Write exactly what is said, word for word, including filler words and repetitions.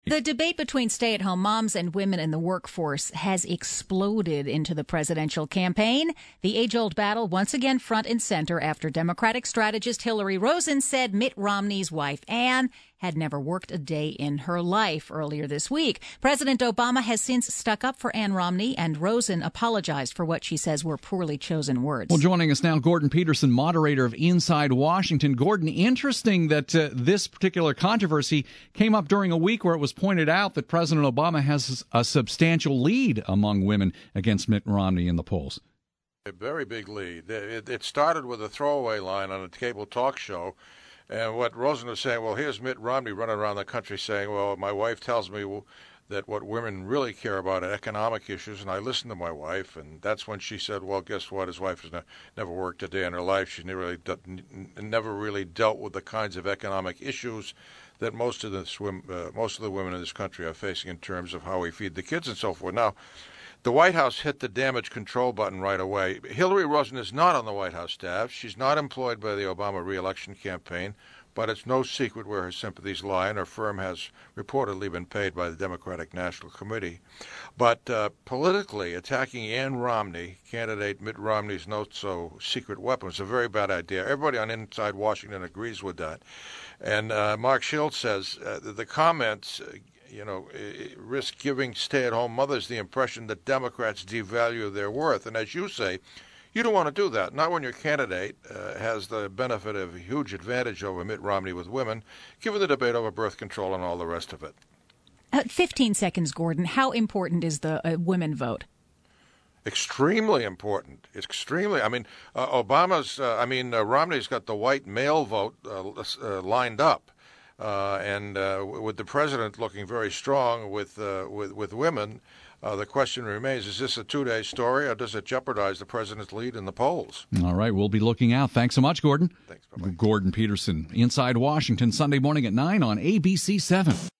The debate between stay-at-home moms and women in the workforce has exploded into the presidential campaign. The age-old battle once again front and center after Democratic strategist Hillary Rosen said Mitt Romney's wife, Ann, had never worked a day in her life earlier this week. President Obama has since stuck up for Ann Romney, and Rosen apologized for what she says were poorly chosen words. Well, joining us now, Gordon Peterson, moderator of Inside Washington. Gordon, interesting that uh, this particular controversy came up during a week where it was pointed out that President Obama has a substantial lead among women against Mitt Romney in the polls. A very big lead. It, it started with a throwaway line on a cable talk show. And what Rosen was saying, well, here's Mitt Romney running around the country saying, well, my wife tells me that what women really care about are economic issues, and I listen to my wife. And that's when she said, well, guess what? His wife has ne- never worked a day in her life. She's never really, de- never really dealt with the kinds of economic issues that most of the swim, uh, most of the women in this country are facing in terms of how we feed the kids and so forth. Now, the White House hit the damage control button right away. Hillary Rosen is not on the White House staff. She's not employed by the Obama re-election campaign, but it's no secret where her sympathies lie, and her firm has reportedly been paid by the Democratic National Committee. But uh, politically, attacking Ann Romney, candidate Mitt Romney's not-so-secret weapon, is a very bad idea. Everybody on Inside Washington agrees with that. And uh, Mark Schultz says uh, that the comments uh, you know, risk giving stay-at-home mothers the impression that Democrats devalue their worth. And as you say, you don't want to do that, not when your candidate uh, has the benefit of a huge advantage over Mitt Romney with women, given the debate over birth control and all the rest of it. Uh, fifteen seconds, Gordon. How important is the uh, women vote? Extremely important. Extremely. I mean, uh, Obama's, uh, I mean, uh, Romney's got the white male vote uh, uh, lined up. Uh, and uh, with the president looking very strong with uh, with, with women, uh, the question remains, is this a two-day story, or does it jeopardize the president's lead in the polls? All right, we'll be looking out. Thanks so much, Gordon. Thanks. Bye-bye. Gordon Peterson, Inside Washington, Sunday morning at nine on A B C seven.